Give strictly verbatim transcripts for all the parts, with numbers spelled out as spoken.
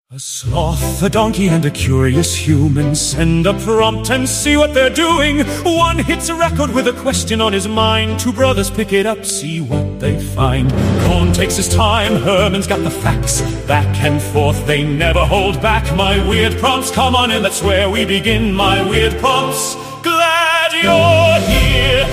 A sloth, a donkey, and a curious human send a prompt and see what they're doing. One hits a record with a question on his mind. Two brothers pick it up, see what they find. Cohn takes his time, Herman's got the facts. Back and forth, they never hold back. My weird prompts, come on in, that's where we begin. My weird prompts, glad you're here.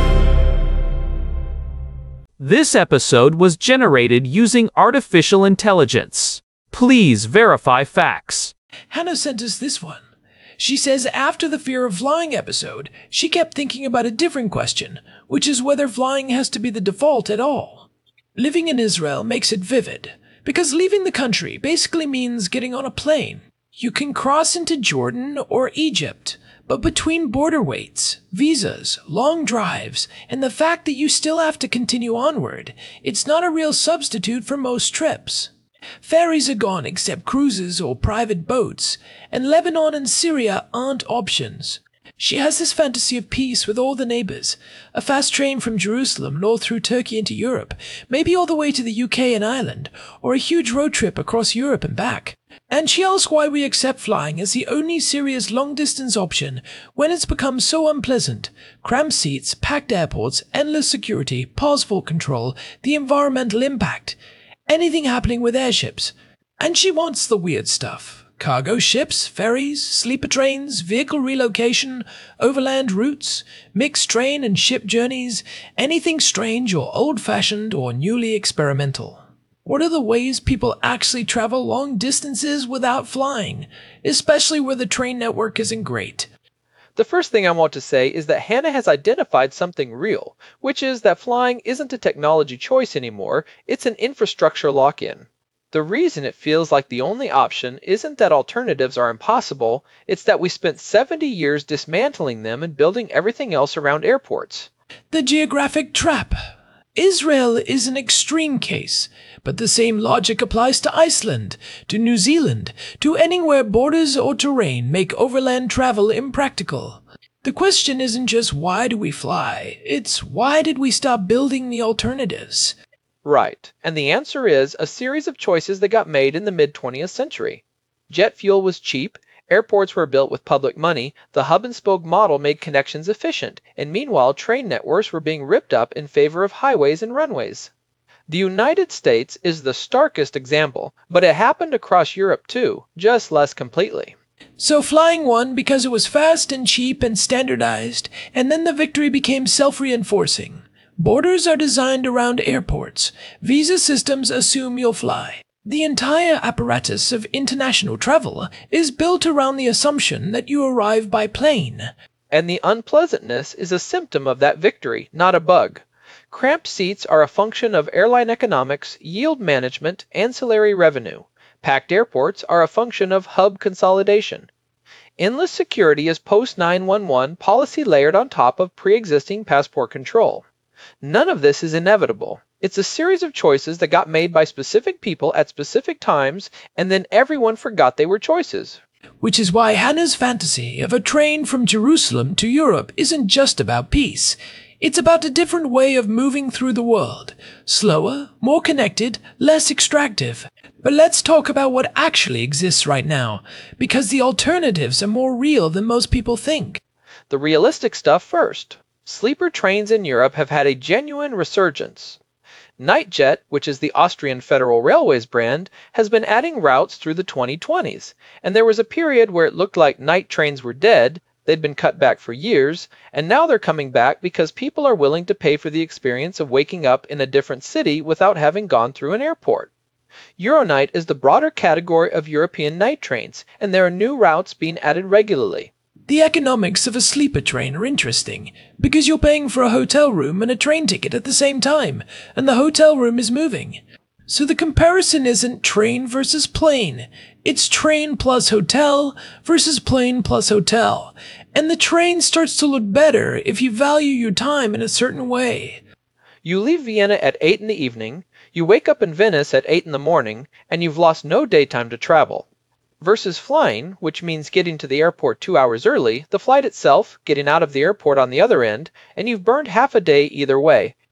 This episode was generated using artificial intelligence. Please verify facts. Hannah sent us this one. She says after the Fear of Flying episode, she kept thinking about a different question, which is whether flying has to be the default at all. Living in Israel makes it vivid, because leaving the country basically means getting on a plane. You can cross into Jordan or Egypt, but between border waits, visas, long drives, and the fact that you still have to continue onward, it's not a real substitute for most trips. Ferries are gone except cruises or private boats, and Lebanon and Syria aren't options. She has this fantasy of peace with all the neighbors, a fast train from Jerusalem north through Turkey into Europe, maybe all the way to the U K and Ireland, or a huge road trip across Europe and back. And she asks why we accept flying as the only serious long-distance option when it's become so unpleasant. Cramped seats, packed airports, endless security, pause fault control, the environmental impact. Anything happening with airships. And she wants the weird stuff. Cargo ships, ferries, sleeper trains, vehicle relocation, overland routes, mixed train and ship journeys, anything strange or old-fashioned or newly experimental. What are the ways people actually travel long distances without flying, especially where the train network isn't great? The first thing I want to say is that Hannah has identified something real, which is that flying isn't a technology choice anymore, it's an infrastructure lock-in. The reason it feels like the only option isn't that alternatives are impossible, it's that we spent seventy years dismantling them and building everything else around airports. The geographic trap. Israel is an extreme case, but the same logic applies to Iceland, to New Zealand, to anywhere borders or terrain make overland travel impractical. The question isn't just why do we fly, it's why did we stop building the alternatives? Right, and the answer is a series of choices that got made in the mid-twentieth century. Jet fuel was cheap, airports were built with public money, the hub-and-spoke model made connections efficient, and meanwhile train networks were being ripped up in favor of highways and runways. The United States is the starkest example, but it happened across Europe too, just less completely. So flying won because it was fast and cheap and standardized, and then the victory became self-reinforcing. Borders are designed around airports. Visa systems assume you'll fly. The entire apparatus of international travel is built around the assumption that you arrive by plane. And the unpleasantness is a symptom of that victory, not a bug. Cramped seats are a function of airline economics, yield management, ancillary revenue. Packed airports are a function of hub consolidation. Endless security is post nine one one policy layered on top of pre-existing passport control. None of this is inevitable. It's a series of choices that got made by specific people at specific times, and then everyone forgot they were choices. Which is why Hannah's fantasy of a train from Jerusalem to Europe isn't just about peace. It's about a different way of moving through the world. Slower, more connected, less extractive. But let's talk about what actually exists right now, because the alternatives are more real than most people think. The realistic stuff first. Sleeper trains in Europe have had a genuine resurgence. Nightjet, which is the Austrian Federal Railways brand, has been adding routes through the twenty twenties, and there was a period where it looked like night trains were dead, they'd been cut back for years, and now they're coming back because people are willing to pay for the experience of waking up in a different city without having gone through an airport. Euronight is the broader category of European night trains, and there are new routes being added regularly. The economics of a sleeper train are interesting, because you're paying for a hotel room and a train ticket at the same time, and the hotel room is moving. So the comparison isn't train versus plane, it's train plus hotel versus plane plus hotel, and the train starts to look better if you value your time in a certain way. You leave Vienna at eight in the evening, you wake up in Venice at eight in the morning, and you've lost no daytime to travel. Versus flying, which means getting to the airport two hours early, the flight itself, getting out of the airport on the other end, and you've burned half a day either way.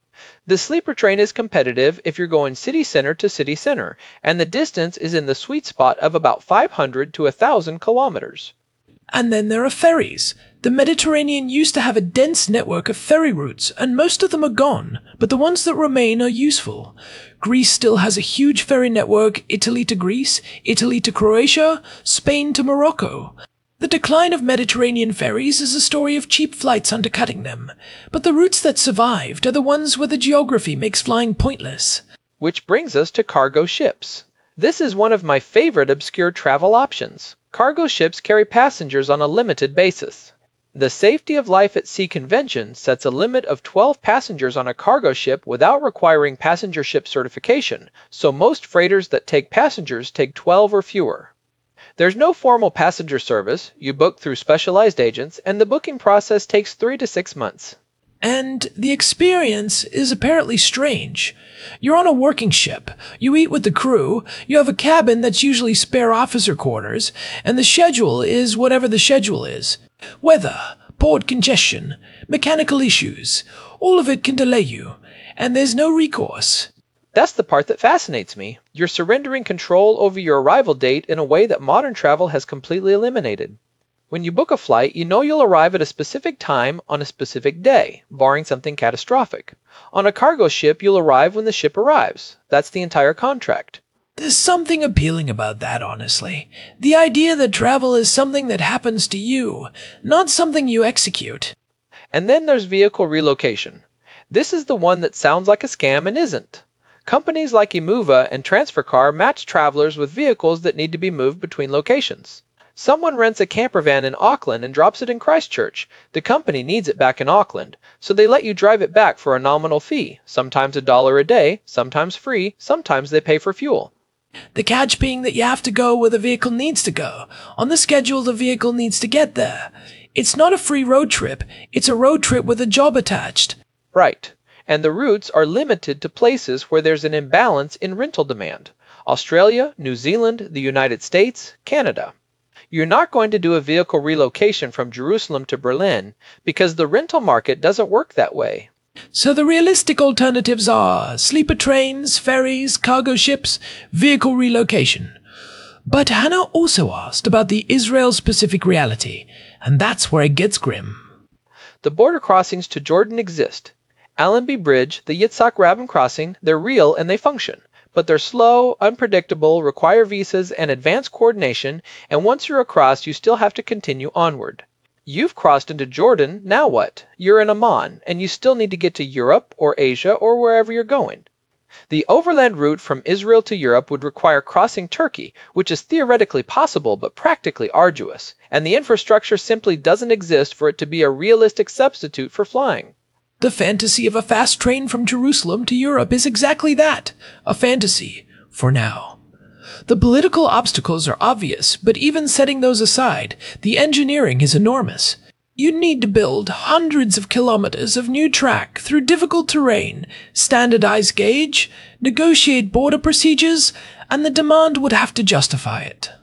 The sleeper train is competitive if you're going city center to city center, and the distance is in the sweet spot of about five hundred to one thousand kilometers. And then there are ferries. The Mediterranean used to have a dense network of ferry routes, and most of them are gone, but the ones that remain are useful. Greece still has a huge ferry network, Italy to Greece, Italy to Croatia, Spain to Morocco. The decline of Mediterranean ferries is a story of cheap flights undercutting them, but the routes that survived are the ones where the geography makes flying pointless. Which brings us to cargo ships. This is one of my favorite obscure travel options. Cargo ships carry passengers on a limited basis. The Safety of Life at Sea Convention sets a limit of twelve passengers on a cargo ship without requiring passenger ship certification, so most freighters that take passengers take twelve or fewer. There's no formal passenger service, you book through specialized agents, and the booking process takes three to six months. And the experience is apparently strange. You're on a working ship, you eat with the crew, you have a cabin that's usually spare officer quarters, and the schedule is whatever the schedule is. Weather, port congestion, mechanical issues, all of it can delay you, and there's no recourse. That's the part that fascinates me. You're surrendering control over your arrival date in a way that modern travel has completely eliminated. When you book a flight, you know you'll arrive at a specific time on a specific day, barring something catastrophic. On a cargo ship, you'll arrive when the ship arrives. That's the entire contract. There's something appealing about that, honestly. The idea that travel is something that happens to you, not something you execute. And then there's vehicle relocation. This is the one that sounds like a scam and isn't. Companies like Emuva and TransferCar match travelers with vehicles that need to be moved between locations. Someone rents a camper van in Auckland and drops it in Christchurch. The company needs it back in Auckland, so they let you drive it back for a nominal fee, sometimes a dollar a day, sometimes free, sometimes they pay for fuel. The catch being that you have to go where the vehicle needs to go. On the schedule the vehicle needs to get there. It's not a free road trip, it's a road trip with a job attached. Right. And the routes are limited to places where there's an imbalance in rental demand. Australia, New Zealand, the United States, Canada. You're not going to do a vehicle relocation from Jerusalem to Berlin because the rental market doesn't work that way. So the realistic alternatives are sleeper trains, ferries, cargo ships, vehicle relocation. But Hannah also asked about the Israel-specific reality, and that's where it gets grim. The border crossings to Jordan exist. Allenby Bridge, the Yitzhak Rabin crossing, they're real and they function. But they're slow, unpredictable, require visas and advanced coordination, and once you're across, you still have to continue onward. You've crossed into Jordan, now what? You're in Amman, and you still need to get to Europe or Asia or wherever you're going. The overland route from Israel to Europe would require crossing Turkey, which is theoretically possible but practically arduous, and the infrastructure simply doesn't exist for it to be a realistic substitute for flying. The fantasy of a fast train from Jerusalem to Europe is exactly that, a fantasy, for now. The political obstacles are obvious, but even setting those aside, the engineering is enormous. You'd need to build hundreds of kilometers of new track through difficult terrain, standardize gauge, negotiate border procedures, and the demand would have to justify it.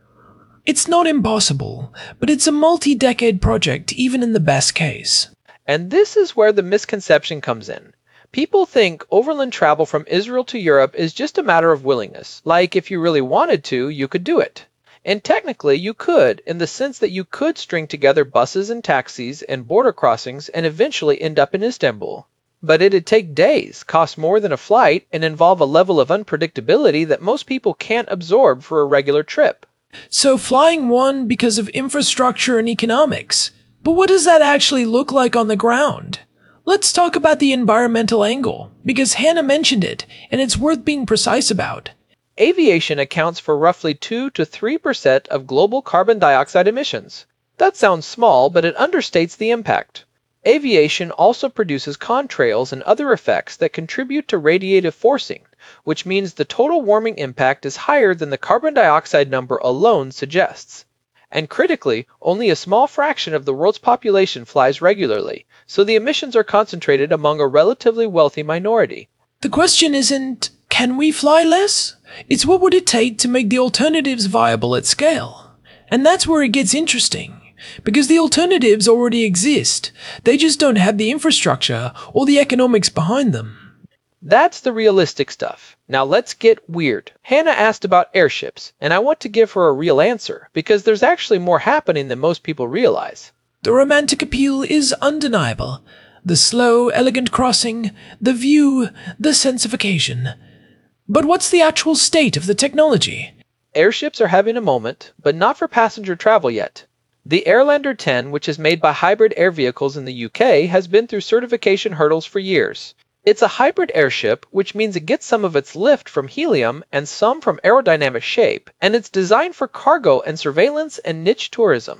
It's not impossible, but it's a multi-decade project even in the best case. And this is where the misconception comes in. People think overland travel from Israel to Europe is just a matter of willingness, like if you really wanted to, you could do it. And technically you could, in the sense that you could string together buses and taxis and border crossings and eventually end up in Istanbul. But it'd take days, cost more than a flight, and involve a level of unpredictability that most people can't absorb for a regular trip. So flying won because of infrastructure and economics. But what does that actually look like on the ground? Let's talk about the environmental angle, because Hannah mentioned it, and it's worth being precise about. Aviation accounts for roughly two to three percent of global carbon dioxide emissions. That sounds small, but it understates the impact. Aviation also produces contrails and other effects that contribute to radiative forcing, which means the total warming impact is higher than the carbon dioxide number alone suggests. And critically, only a small fraction of the world's population flies regularly, so the emissions are concentrated among a relatively wealthy minority. The question isn't, can we fly less? It's what would it take to make the alternatives viable at scale? And that's where it gets interesting, because the alternatives already exist. They just don't have the infrastructure or the economics behind them. That's the realistic stuff. Now let's get weird. Hannah asked about airships, and I want to give her a real answer, because there's actually more happening than most people realize. The romantic appeal is undeniable. The slow, elegant crossing, the view, the sense of occasion. But what's the actual state of the technology? Airships are having a moment, but not for passenger travel yet. The Airlander ten, which is made by Hybrid Air Vehicles in the U K, has been through certification hurdles for years. It's a hybrid airship, which means it gets some of its lift from helium and some from aerodynamic shape, and it's designed for cargo and surveillance and niche tourism.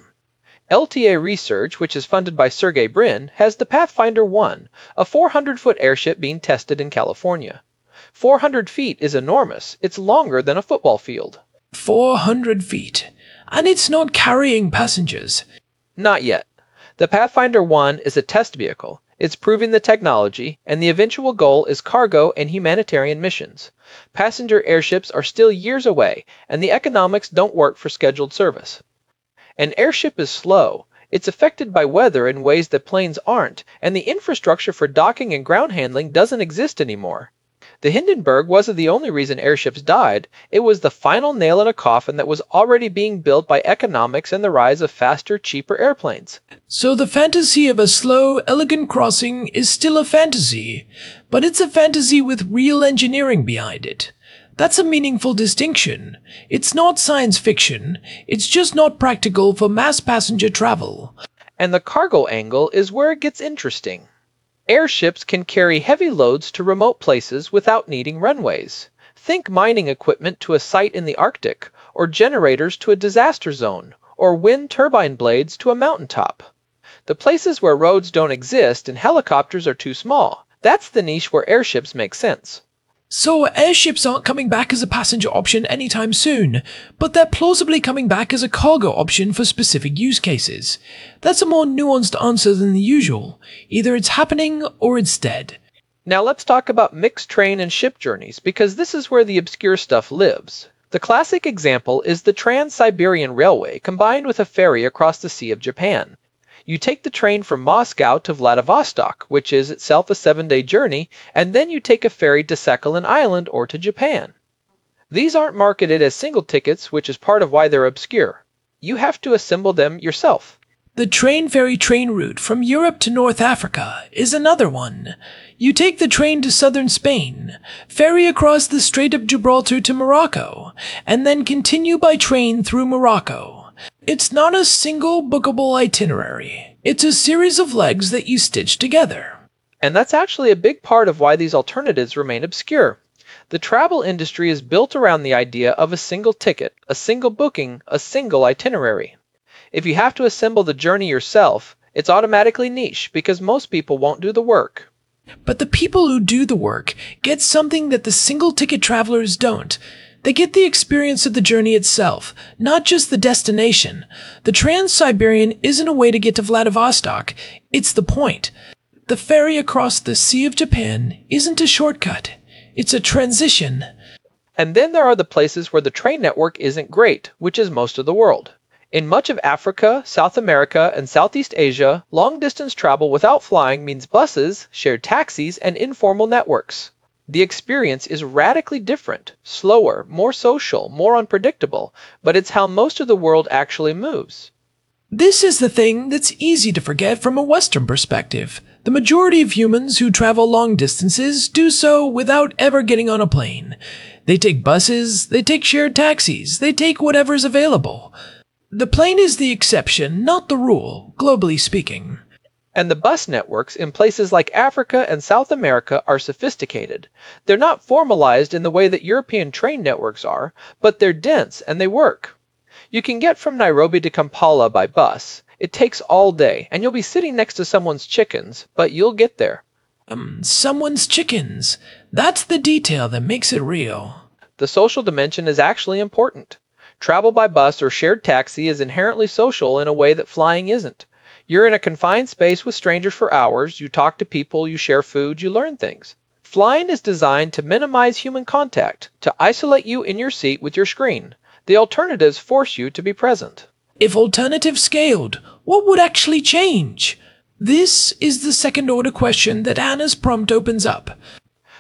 L T A Research, which is funded by Sergey Brin, has the Pathfinder one, a four hundred foot airship being tested in California. four hundred feet is enormous. It's longer than a football field. four hundred feet. And it's not carrying passengers. Not yet. The Pathfinder one is a test vehicle. It's proving the technology, and the eventual goal is cargo and humanitarian missions. Passenger airships are still years away, and the economics don't work for scheduled service. An airship is slow. It's affected by weather in ways that planes aren't, and the infrastructure for docking and ground handling doesn't exist anymore. The Hindenburg wasn't the only reason airships died. It was the final nail in a coffin that was already being built by economics and the rise of faster, cheaper airplanes. So the fantasy of a slow, elegant crossing is still a fantasy, but it's a fantasy with real engineering behind it. That's a meaningful distinction. It's not science fiction. It's just not practical for mass passenger travel. And the cargo angle is where it gets interesting. Airships can carry heavy loads to remote places without needing runways. Think mining equipment to a site in the Arctic, or generators to a disaster zone, or wind turbine blades to a mountaintop. The places where roads don't exist and helicopters are too small. That's the niche where airships make sense. So airships aren't coming back as a passenger option anytime soon, but they're plausibly coming back as a cargo option for specific use cases. That's a more nuanced answer than the usual. Either it's happening or it's dead. Now let's talk about mixed train and ship journeys, because this is where the obscure stuff lives. The classic example is the Trans-Siberian Railway combined with a ferry across the Sea of Japan. You take the train from Moscow to Vladivostok, which is itself a seven-day journey, and then you take a ferry to Sakhalin Island or to Japan. These aren't marketed as single tickets, which is part of why they're obscure. You have to assemble them yourself. The train-ferry train route from Europe to North Africa is another one. You take the train to southern Spain, ferry across the Strait of Gibraltar to Morocco, and then continue by train through Morocco. It's not a single bookable itinerary. It's a series of legs that you stitch together. And that's actually a big part of why these alternatives remain obscure. The travel industry is built around the idea of a single ticket, a single booking, a single itinerary. If you have to assemble the journey yourself, it's automatically niche because most people won't do the work. But the people who do the work get something that the single-ticket travelers don't. They get the experience of the journey itself, not just the destination. The Trans-Siberian isn't a way to get to Vladivostok. It's the point. The ferry across the Sea of Japan isn't a shortcut. It's a transition. And then there are the places where the train network isn't great, which is most of the world. In much of Africa, South America, and Southeast Asia, long-distance travel without flying means buses, shared taxis, and informal networks. The experience is radically different, slower, more social, more unpredictable, but it's how most of the world actually moves. This is the thing that's easy to forget from a Western perspective. The majority of humans who travel long distances do so without ever getting on a plane. They take buses, they take shared taxis, they take whatever's available. The plane is the exception, not the rule, globally speaking. And the bus networks in places like Africa and South America are sophisticated. They're not formalized in the way that European train networks are, but they're dense and they work. You can get from Nairobi to Kampala by bus. It takes all day, and you'll be sitting next to someone's chickens, but you'll get there. Um, someone's chickens. That's the detail that makes it real. The social dimension is actually important. Travel by bus or shared taxi is inherently social in a way that flying isn't. You're in a confined space with strangers for hours, you talk to people, you share food, you learn things. Flying is designed to minimize human contact, to isolate you in your seat with your screen. The alternatives force you to be present. If alternatives scaled, what would actually change? This is the second-order question that Hannah's prompt opens up.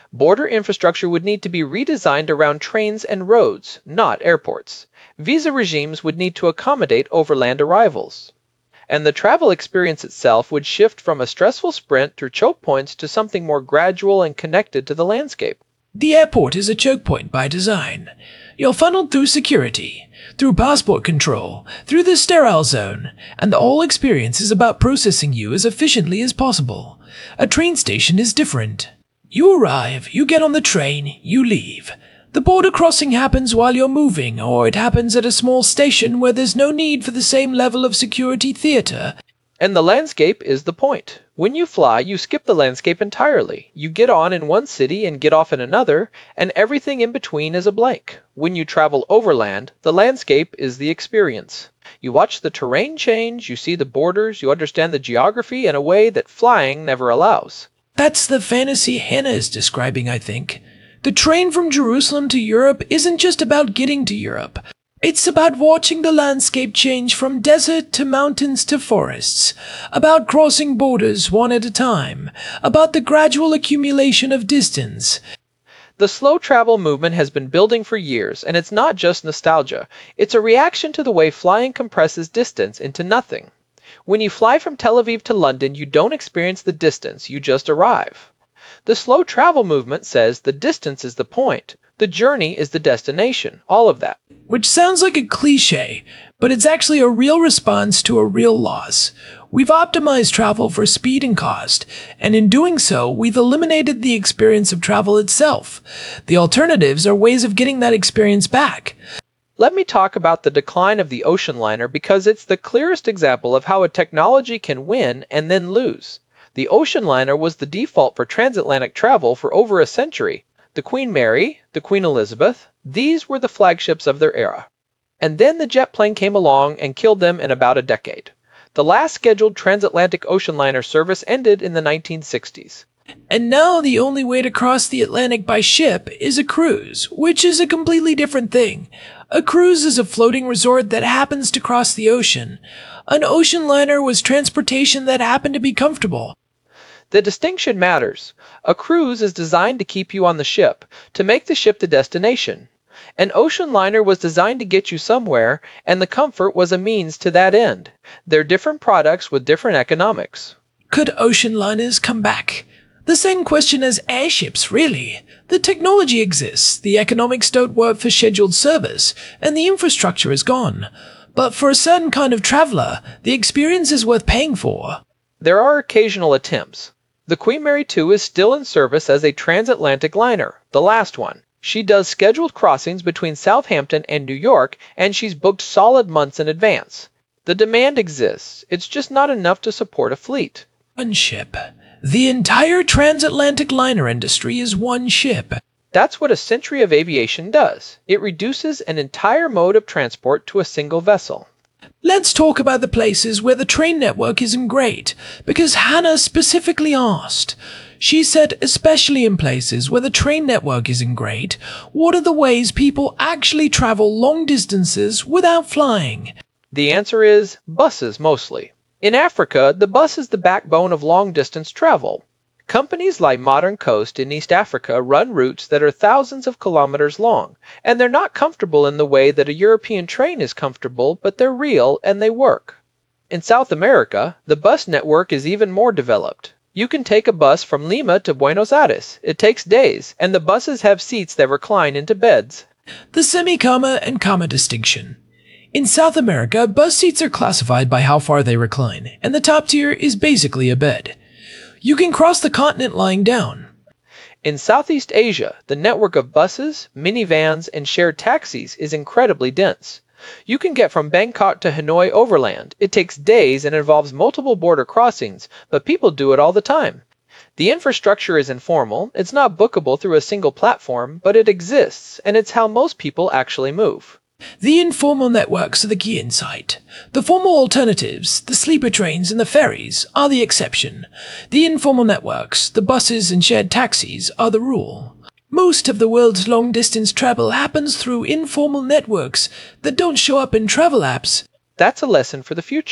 Border infrastructure would need to be redesigned around trains and roads, not airports. Visa regimes would need to accommodate overland arrivals. And the travel experience itself would shift from a stressful sprint through choke points to something more gradual and connected to the landscape. The airport is a choke point by design. You're funneled through security, through passport control, through the sterile zone, and the whole experience is about processing you as efficiently as possible. A train station is different. You arrive, you get on the train, you leave. The border crossing happens while you're moving, or it happens at a small station where there's no need for the same level of security theater. And the landscape is the point. When you fly, you skip the landscape entirely. You get on in one city and get off in another, and everything in between is a blank. When you travel overland, the landscape is the experience. You watch the terrain change, you see the borders, you understand the geography in a way that flying never allows. That's the fantasy Hannah is describing, I think. The train from Jerusalem to Europe isn't just about getting to Europe. It's about watching the landscape change from desert to mountains to forests, about crossing borders one at a time, about the gradual accumulation of distance. The slow travel movement has been building for years, and it's not just nostalgia. It's a reaction to the way flying compresses distance into nothing. When you fly from Tel Aviv to London, you don't experience the distance, you just arrive. The slow travel movement says the distance is the point. The journey is the destination, all of that. Which sounds like a cliche, but it's actually a real response to a real loss. We've optimized travel for speed and cost, and in doing so, we've eliminated the experience of travel itself. The alternatives are ways of getting that experience back. Let me talk about the decline of the ocean liner because it's the clearest example of how a technology can win and then lose. The ocean liner was the default for transatlantic travel for over a century. The Queen Mary, the Queen Elizabeth, these were the flagships of their era. And then the jet plane came along and killed them in about a decade. The last scheduled transatlantic ocean liner service ended in the nineteen sixties. And now the only way to cross the Atlantic by ship is a cruise, which is a completely different thing. A cruise is a floating resort that happens to cross the ocean. An ocean liner was transportation that happened to be comfortable. The distinction matters. A cruise is designed to keep you on the ship, to make the ship the destination. An ocean liner was designed to get you somewhere, and the comfort was a means to that end. They're different products with different economics. Could ocean liners come back? The same question as airships, really. The technology exists, the economics don't work for scheduled service, and the infrastructure is gone. But for a certain kind of traveler, the experience is worth paying for. There are occasional attempts. The Queen Mary two is still in service as a transatlantic liner, the last one. She does scheduled crossings between Southampton and New York, and she's booked solid months in advance. The demand exists, it's just not enough to support a fleet. One ship. The entire transatlantic liner industry is one ship. That's what a century of aviation does. It reduces an entire mode of transport to a single vessel. Let's talk about the places where the train network isn't great, because Hannah specifically asked. She said, especially in places where the train network isn't great, what are the ways people actually travel long distances without flying? The answer is buses mostly. In Africa, the bus is the backbone of long-distance travel. Companies like Modern Coast in East Africa run routes that are thousands of kilometers long, and they're not comfortable in the way that a European train is comfortable, but they're real and they work. In South America, the bus network is even more developed. You can take a bus from Lima to Buenos Aires. It takes days, and the buses have seats that recline into beds. The semi-comma and comma distinction. In South America, bus seats are classified by how far they recline, and the top tier is basically a bed. You can cross the continent lying down. In Southeast Asia, the network of buses, minivans, and shared taxis is incredibly dense. You can get from Bangkok to Hanoi overland. It takes days and involves multiple border crossings, but people do it all the time. The infrastructure is informal, it's not bookable through a single platform, but it exists, and it's how most people actually move. The informal networks are the key insight. The formal alternatives, the sleeper trains and the ferries, are the exception. The informal networks, the buses and shared taxis, are the rule. Most of the world's long-distance travel happens through informal networks that don't show up in travel apps. That's a lesson for the future.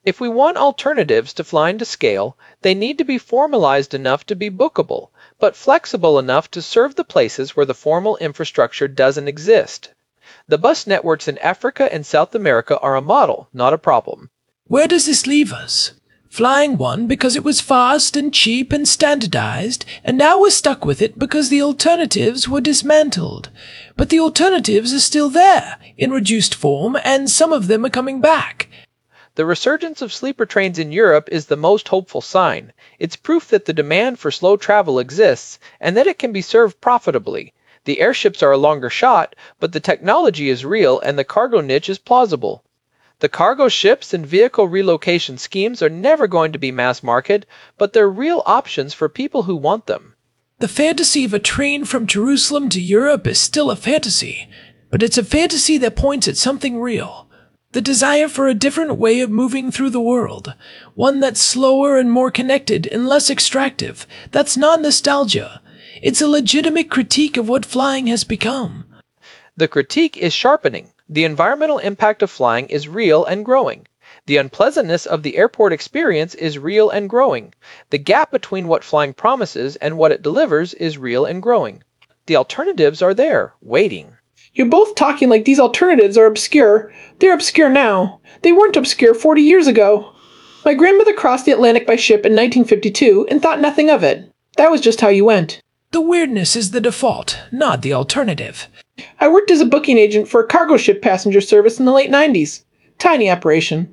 If we want alternatives to flying to scale, they need to be formalized enough to be bookable, but flexible enough to serve the places where the formal infrastructure doesn't exist. The bus networks in Africa and South America are a model, not a problem. Where does this leave us? Flying won because it was fast and cheap and standardized, and now we're stuck with it because the alternatives were dismantled. But the alternatives are still there, in reduced form, and some of them are coming back. The resurgence of sleeper trains in Europe is the most hopeful sign. It's proof that the demand for slow travel exists, and that it can be served profitably. The airships are a longer shot, but the technology is real and the cargo niche is plausible. The cargo ships and vehicle relocation schemes are never going to be mass market, but they're real options for people who want them. The fantasy of a train from Jerusalem to Europe is still a fantasy, but it's a fantasy that points at something real. The desire for a different way of moving through the world, one that's slower and more connected and less extractive. That's not nostalgia. It's a legitimate critique of what flying has become. The critique is sharpening. The environmental impact of flying is real and growing. The unpleasantness of the airport experience is real and growing. The gap between what flying promises and what it delivers is real and growing. The alternatives are there, waiting. You're both talking like these alternatives are obscure. They're obscure now. They weren't obscure forty years ago. My grandmother crossed the Atlantic by ship in nineteen fifty-two and thought nothing of it. That was just how you went. The weirdness is the default, not the alternative. I worked as a booking agent for a cargo ship passenger service in the late nineties. Tiny operation.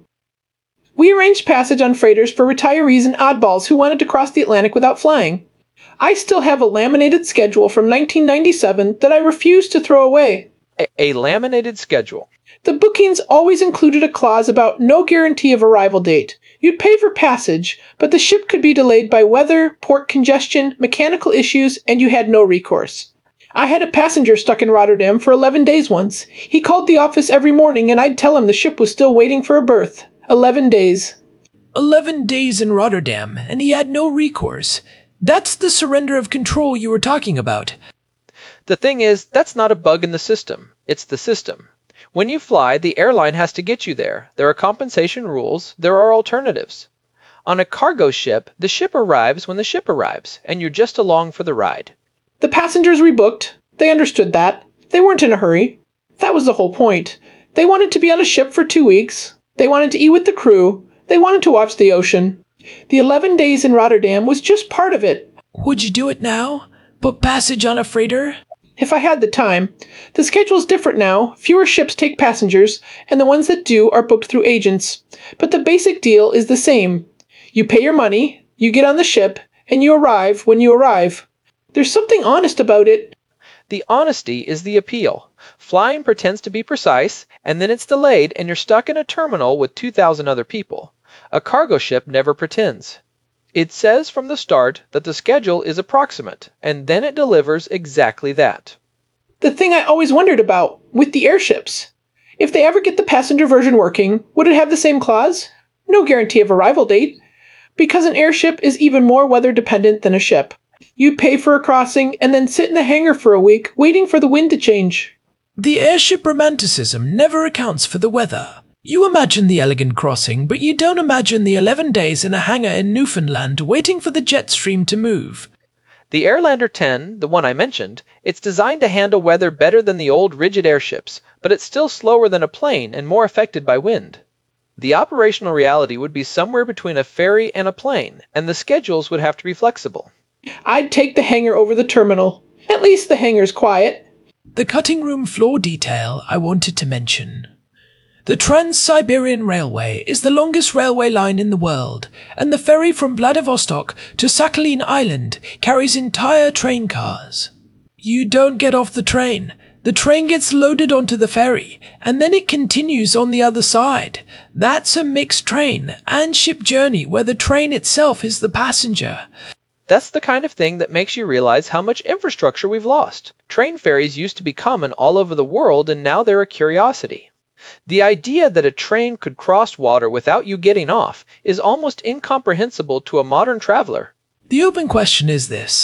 We arranged passage on freighters for retirees and oddballs who wanted to cross the Atlantic without flying. I still have a laminated schedule from nineteen ninety-seven that I refuse to throw away. A, a laminated schedule. The bookings always included a clause about no guarantee of arrival date. You'd pay for passage, but the ship could be delayed by weather, port congestion, mechanical issues, and you had no recourse. I had a passenger stuck in Rotterdam for eleven days once. He called the office every morning and I'd tell him the ship was still waiting for a berth. Eleven days. Eleven days in Rotterdam, and he had no recourse. That's the surrender of control you were talking about. The thing is, that's not a bug in the system. It's the system. When you fly, the airline has to get you there. There are compensation rules. There are alternatives. On a cargo ship, the ship arrives when the ship arrives, and you're just along for the ride. The passengers rebooked. They understood that. They weren't in a hurry. That was the whole point. They wanted to be on a ship for two weeks. They wanted to eat with the crew. They wanted to watch the ocean. The eleven days in Rotterdam was just part of it. Would you do it now? Put passage on a freighter? If I had the time. The schedule's different now. Fewer ships take passengers, and the ones that do are booked through agents. But the basic deal is the same. You pay your money, you get on the ship, and you arrive when you arrive. There's something honest about it. The honesty is the appeal. Flying pretends to be precise, and then it's delayed and you're stuck in a terminal with two thousand other people. A cargo ship never pretends. It says from the start that the schedule is approximate, and then it delivers exactly that. The thing I always wondered about, with the airships. If they ever get the passenger version working, would it have the same clause? No guarantee of arrival date. Because an airship is even more weather dependent than a ship. You'd pay for a crossing and then sit in the hangar for a week, waiting for the wind to change. The airship romanticism never accounts for the weather. You imagine the elegant crossing, but you don't imagine the eleven days in a hangar in Newfoundland waiting for the jet stream to move. The Airlander ten, the one I mentioned, it's designed to handle weather better than the old rigid airships, but it's still slower than a plane and more affected by wind. The operational reality would be somewhere between a ferry and a plane, and the schedules would have to be flexible. I'd take the hangar over the terminal. At least the hangar's quiet. The cutting room floor detail I wanted to mention. The Trans-Siberian Railway is the longest railway line in the world, and the ferry from Vladivostok to Sakhalin Island carries entire train cars. You don't get off the train. The train gets loaded onto the ferry, and then it continues on the other side. That's a mixed train and ship journey where the train itself is the passenger. That's the kind of thing that makes you realize how much infrastructure we've lost. Train ferries used to be common all over the world, and now they're a curiosity. The idea that a train could cross water without you getting off is almost incomprehensible to a modern traveler. The open question is this.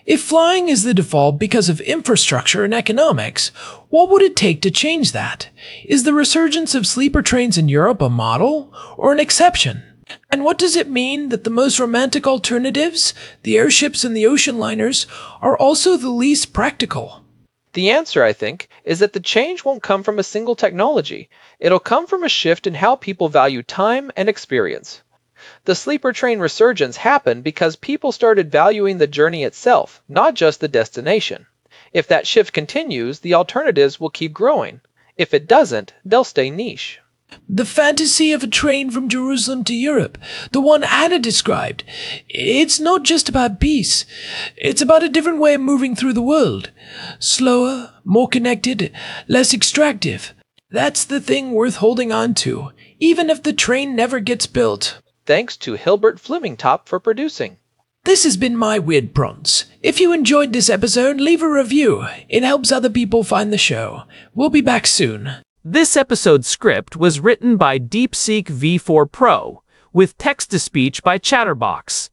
If flying is the default because of infrastructure and economics, what would it take to change that? Is the resurgence of sleeper trains in Europe a model or an exception? And what does it mean that the most romantic alternatives, the airships and the ocean liners, are also the least practical? The answer, I think, is that the change won't come from a single technology. It'll come from a shift in how people value time and experience. The sleeper train resurgence happened because people started valuing the journey itself, not just the destination. If that shift continues, the alternatives will keep growing. If it doesn't, they'll stay niche. The fantasy of a train from Jerusalem to Europe, the one Anna described, it's not just about peace. It's about a different way of moving through the world. Slower, more connected, less extractive. That's the thing worth holding on to, even if the train never gets built. Thanks to Hilbert Flemingtop for producing. This has been My Weird Prompts. If you enjoyed this episode, leave a review. It helps other people find the show. We'll be back soon. This episode's script was written by DeepSeek V four Pro, with text-to-speech by Chatterbox.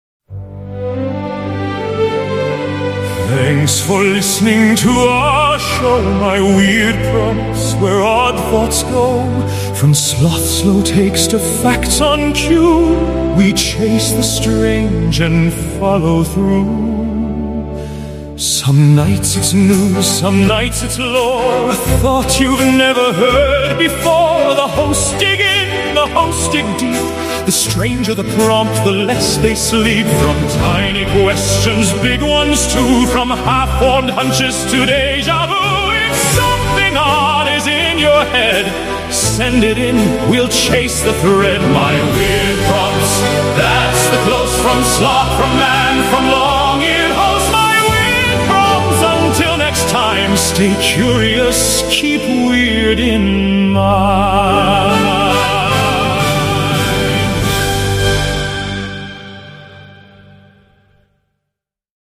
Thanks for listening to our show, My Weird Prompts, where odd thoughts go. From sloth slow takes to facts on cue, we chase the strange and follow through. Some nights it's news, some nights it's lore, a thought you've never heard before. The hosts dig in, the hosts dig deep. The stranger the prompt, the less they sleep. From tiny questions, big ones too, from half-formed hunches to deja vu. If something odd is in your head, send it in, we'll chase the thread. My Weird Prompts, that's the close from sloth, from man, from long-eared host. My Weird Prompts, until next time, stay curious, keep weird in mind.